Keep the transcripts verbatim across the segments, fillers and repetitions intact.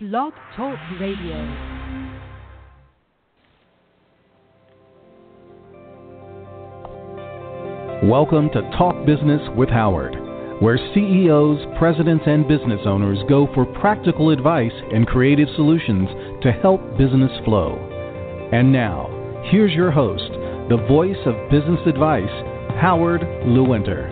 Blog Talk Radio. Welcome to Talk Business with Howard, where C E Os, presidents, and business owners go for practical advice and creative solutions to help business flow. And now, here's your host, the voice of business advice, Howard Lewinter.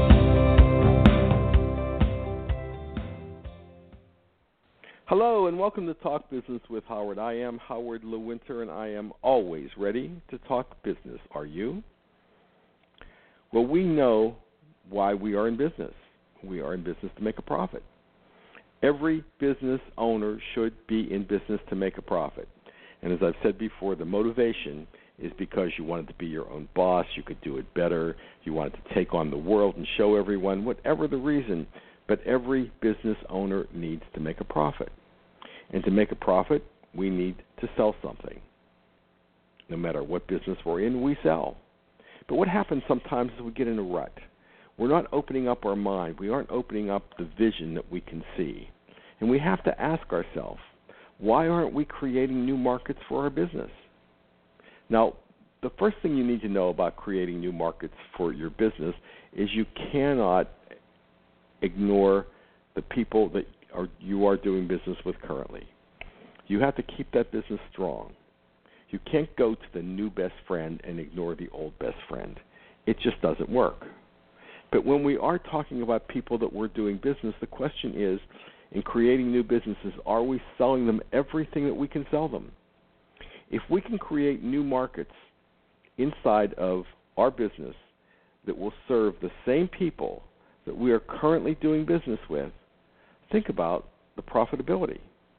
Hello and welcome to Talk Business with Howard. I am Howard Lewinter and I am always ready to talk business. Are you? Well, we know why we are in business. We are in business to make a profit. Every business owner should be in business to make a profit. And as I've said before, the motivation is because you wanted to be your own boss, you could do it better, you wanted to take on the world and show everyone, whatever the reason. But every business owner needs to make a profit. And to make a profit, we need to sell something. No matter what business we're in, we sell. But what happens sometimes is we get in a rut. We're not opening up our mind. We aren't opening up the vision that we can see. And we have to ask ourselves, why aren't we creating new markets for our business? Now, the first thing you need to know about creating new markets for your business is you cannot ignore the people that are, you are doing business with currently. You have to keep that business strong. You can't go to the new best friend and ignore the old best friend. It just doesn't work. But when we are talking about people that we're doing business, the question is, in creating new businesses, are we selling them everything that we can sell them? If we can create new markets inside of our business that will serve the same people that we are currently doing business with, think about the profitability.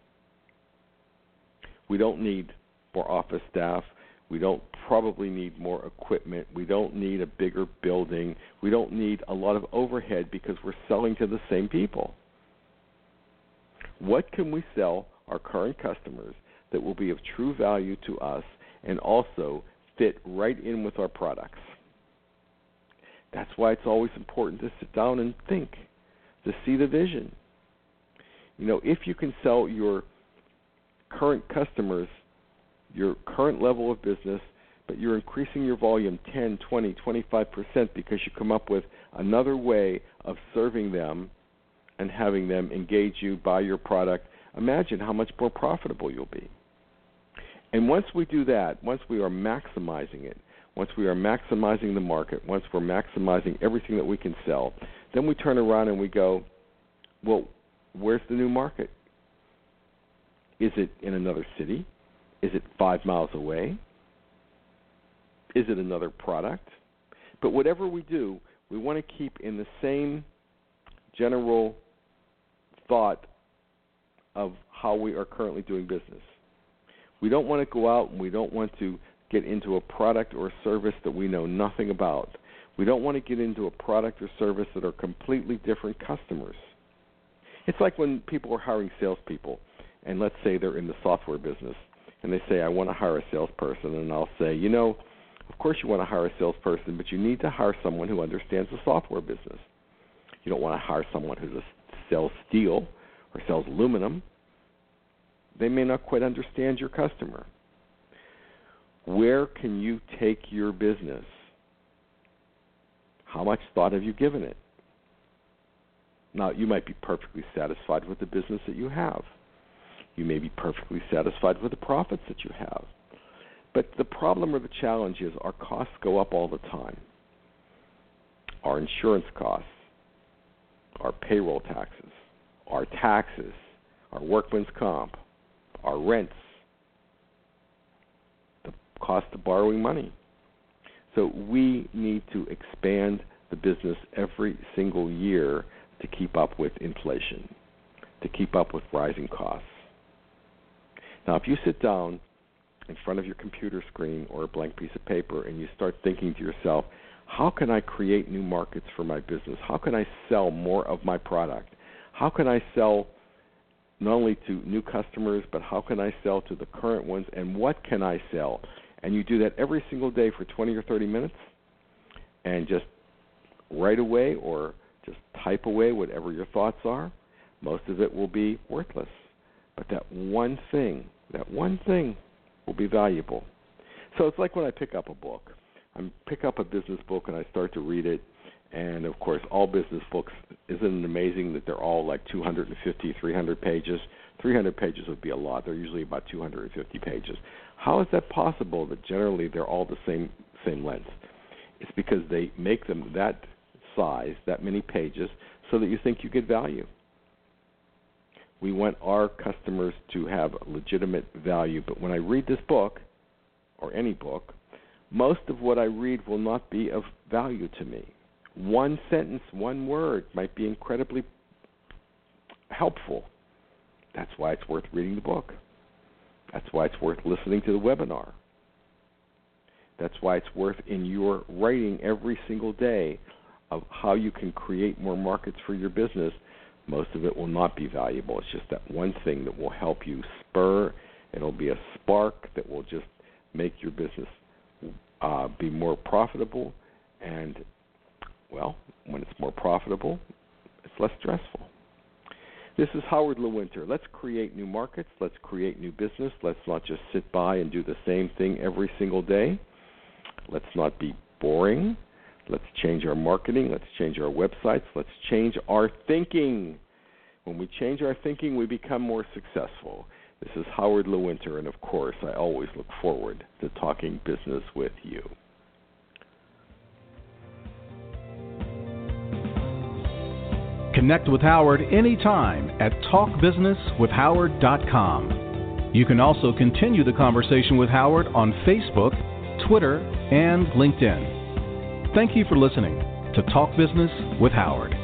We don't need more office staff. We don't probably need more equipment. We don't need a bigger building. We don't need a lot of overhead because we're selling to the same people. What can we sell our current customers that will be of true value to us and also fit right in with our products? That's why it's always important to sit down and think, to see the vision. You know, if you can sell your current customers your current level of business, but you're increasing your volume ten, twenty, twenty-five percent because you come up with another way of serving them and having them engage you, buy your product, imagine how much more profitable you'll be. And once we do that, once we are maximizing it, once we are maximizing the market, once we're maximizing everything that we can sell, then we turn around and we go, well, where's the new market? Is it in another city? Is it five miles away? Is it another product? But whatever we do, we want to keep in the same general thought of how we are currently doing business. We don't want to go out and we don't want to get into a product or a service that we know nothing about. We don't want to get into a product or service that are completely different customers. It's like when people are hiring salespeople, and let's say they're in the software business, and they say, I want to hire a salesperson, and I'll say, you know, of course you want to hire a salesperson, but you need to hire someone who understands the software business. You don't want to hire someone who sells steel or sells aluminum. They may not quite understand your customer. Where can you take your business? How much thought have you given it? Now, you might be perfectly satisfied with the business that you have. You may be perfectly satisfied with the profits that you have. But the problem or the challenge is our costs go up all the time. Our insurance costs, our payroll taxes, our taxes, our workman's comp, our rents, the cost of borrowing money. So we need to expand the business every single year to keep up with inflation, to keep up with rising costs. Now, if you sit down in front of your computer screen or a blank piece of paper and you start thinking to yourself, how can I create new markets for my business? How can I sell more of my product? How can I sell not only to new customers, but how can I sell to the current ones, and what can I sell? And you do that every single day for twenty or thirty minutes, and just write away or just type away whatever your thoughts are. Most of it will be worthless But that one thing, that one thing will be valuable. So it's like when I pick up a book. I pick up a business book and I start to read it. And, of course, all business books, isn't it amazing that they're all like two hundred fifty, three hundred pages? three hundred pages would be a lot. They're usually about two hundred fifty pages. How is that possible that generally they're all the same same length? It's because they make them that size, that many pages, so that you think you get value. We want our customers to have legitimate value. But when I read this book, or any book, most of what I read will not be of value to me. One sentence, one word might be incredibly helpful. That's why it's worth reading the book. That's why it's worth listening to the webinar. That's why it's worth in your writing every single day of how you can create more markets for your business. Most of it will not be valuable. It's just that one thing that will help you spur. It'll be a spark that will just make your business uh, be more profitable. And, well, when it's more profitable, it's less stressful. This is Howard Lewinter. Let's create new markets. Let's create new business. Let's not just sit by and do the same thing every single day. Let's not be boring. Let's change our marketing. Let's change our websites. Let's change our thinking. When we change our thinking, we become more successful. This is Howard Lewinter, and of course, I always look forward to talking business with you. Connect with Howard anytime at talk business with howard dot com. You can also continue the conversation with Howard on Facebook, Twitter, and LinkedIn. Thank you for listening to Talk Business with Howard.